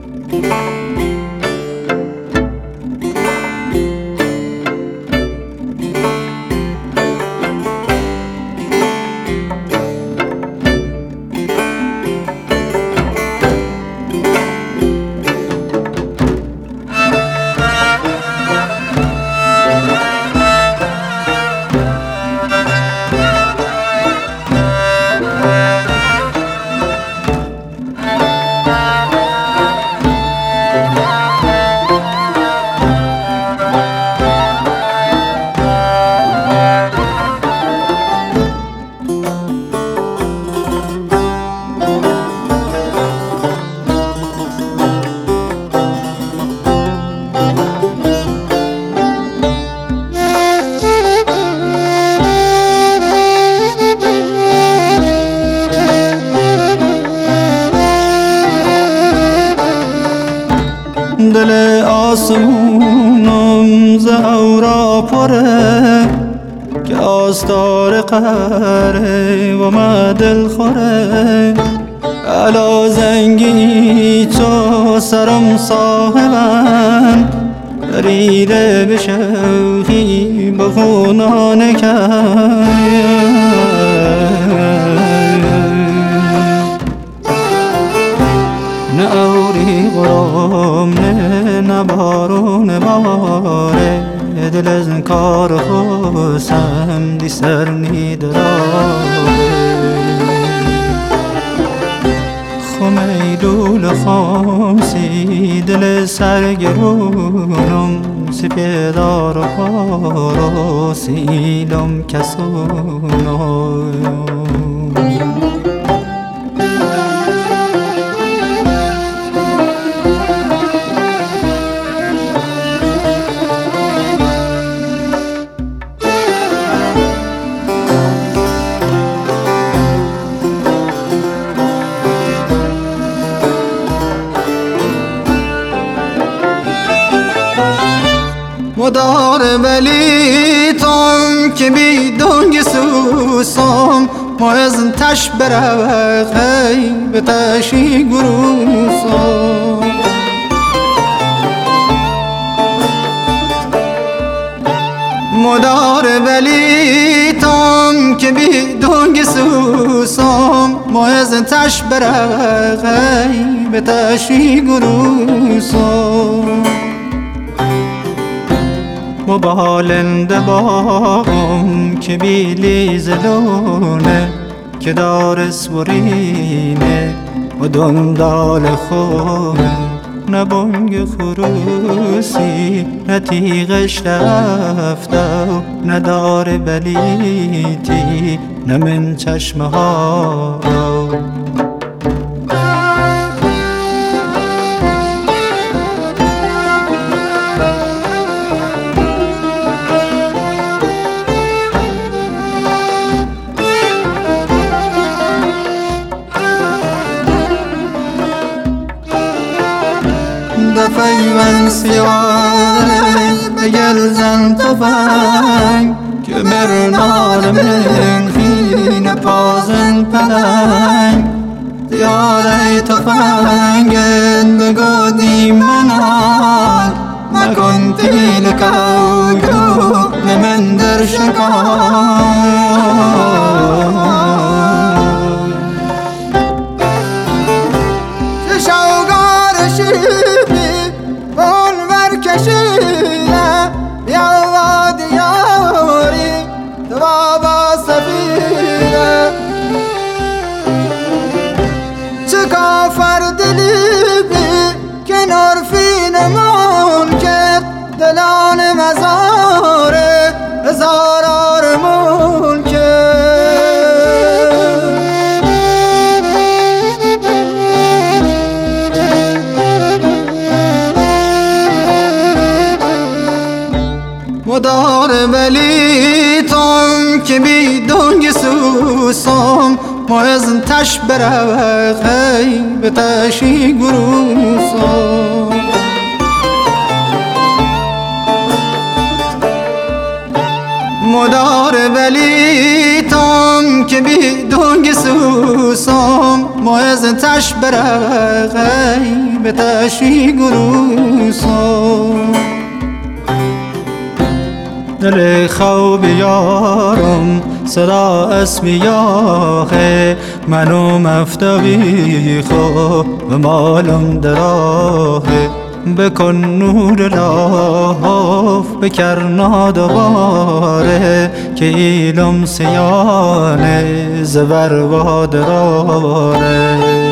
دل آسمونم ز اورا پره که آستار قهره و ما دل خوره. علا زنگی تو سرم صاحبم دریده به شوخی به خونان کرد. نه اوری غرام نه بارون باره دل از کار خوستم دی سر نیدراره. خمیدول خامسی دل سرگرونم سپیدار و پارو سیلم کسونم. مدار ولی تام که بی دنگ سوسام ما از تش برقی به تشی گروسام. مدار ولی تام که بی دنگ سوسام ما از تش برقی به تشی گروسام. و بالنده باغم که بیلی زلونه که دار سورینه و دندال خونه. نه بانگ خروسی نه تیغش رفته نه دار بلیتی نه من چشمه ها. دفعی سیاره به گلزن تفنگ که مرنال من خین پازن پلنگ. دیاره تفنگن بگو دی منال مکن تیل کاغو نمن در شکار. دلان مزاره هزار آرمون که مدار ولی تام که بی دنگ سوسام ما از تش برقی به تشی گروسام. مدار ولی تام که بی دنگ سوسام ما از تش برقی بتشی گروسم دل خواب یارم صدا اسم یاخه منو مفتوی خواب و مالم دراهه بکن نور لاف بکرنا دوباره که ایلم سیانه زبر و دراره